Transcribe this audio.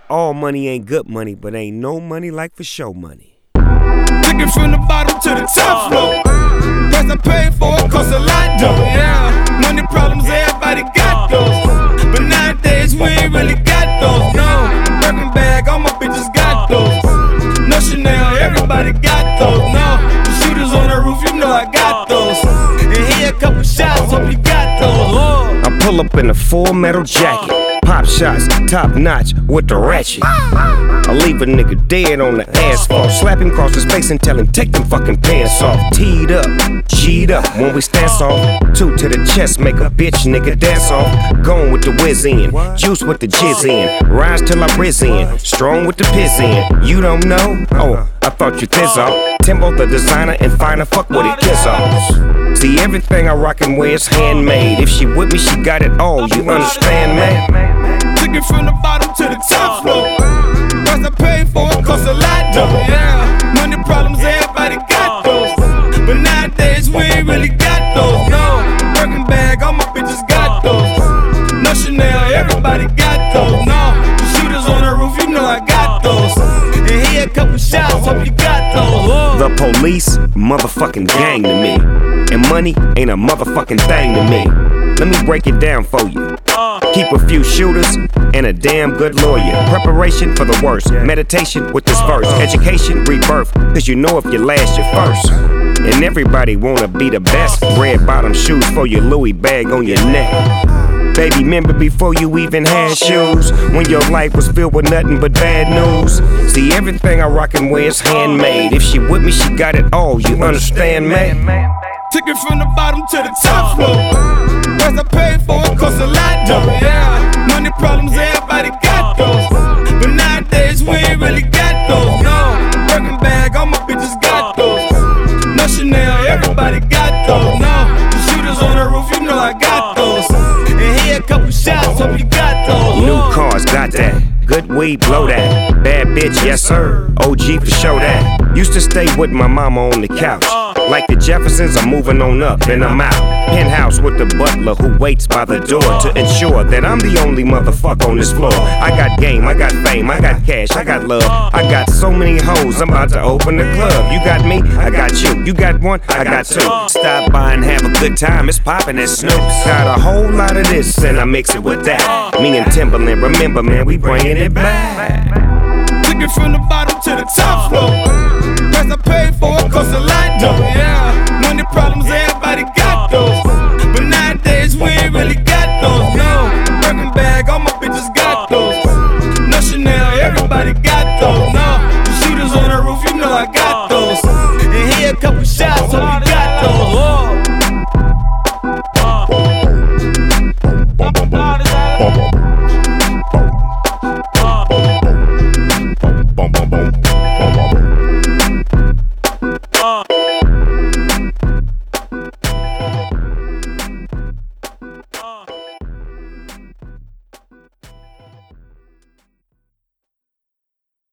All money ain't good money, but ain't no money like for show money. Took it from the bottom to the top floor. Price I paid for it cost a lot though. Yeah, money problems, everybody got those. But nowadays we ain't really got those. No, Birkin bag, all my bitches got those. No Chanel, everybody got those. No, the shooters on the roof, you know I got those. And here a couple shots, hope you got those. I pull up in a full metal jacket, pop shots, top notch with the ratchet. I leave a nigga dead on the asphalt, slap him across his face and tell him take them fucking pants off. Teed up, G'd up when we stand off. Two to the chest, make a bitch nigga dance off. Gone with the whiz in, juice with the jizz in. Rise till I riz in, strong with the piss in. You don't know? Oh, I thought you thiz off. Timbo the designer and finer, fuck what it kiss off. See, everything I rock and wear is handmade. If she with me, she got it all, you understand, man? Took it from the bottom to the top floor. Price I paid for it cost a lot though. Yeah, money problems, everybody got those. But nowadays we ain't really got those. No, Birkin bag, all my bitches got those. No Chanel, everybody got those. No, the shooters on the roof, you know I got those. And here a couple shots, hope you got those. The police, motherfucking gang to me. And money ain't a motherfucking thing to me. Let me break it down for you. Keep a few shooters and a damn good lawyer. Preparation for the worst, meditation with this verse. Education, rebirth, cause you know if you last, you're first. And everybody wanna be the best. Red bottom shoes for your Louis bag on your neck. Baby, remember before you even had shoes, when your life was filled with nothing but bad news. See, everything I rock and wear is handmade. If she with me, she got it all, you understand, man? Took it from the bottom to the top floor. Price I paid for it cost a lot though. Yeah, money problems, everybody got those. But nowadays we ain't really got those. No, Birkin bag, all my bitches got those. No Chanel, everybody got those. No, the shooters on the roof, you know I got those. And here a couple shots, hope you got those. New cars, got that. Good weed, blow that. Bad bitch, yes sir. OG for show that. Used to stay with my mama on the couch. Like the Jeffersons, I'm moving on up and I'm out. Penthouse with the butler who waits by the door to ensure that I'm the only motherfucker on this floor. I got game, I got fame, I got cash, I got love. I got so many hoes, I'm about to open the club. You got me, I got you. You got one, I got two. Stop by and have a good time, it's poppin' at Snoop's. Got a whole lot of this and I mix it with that. Me and Timberland, remember man, we bringin' it back. Took it from the bottom to the top floor.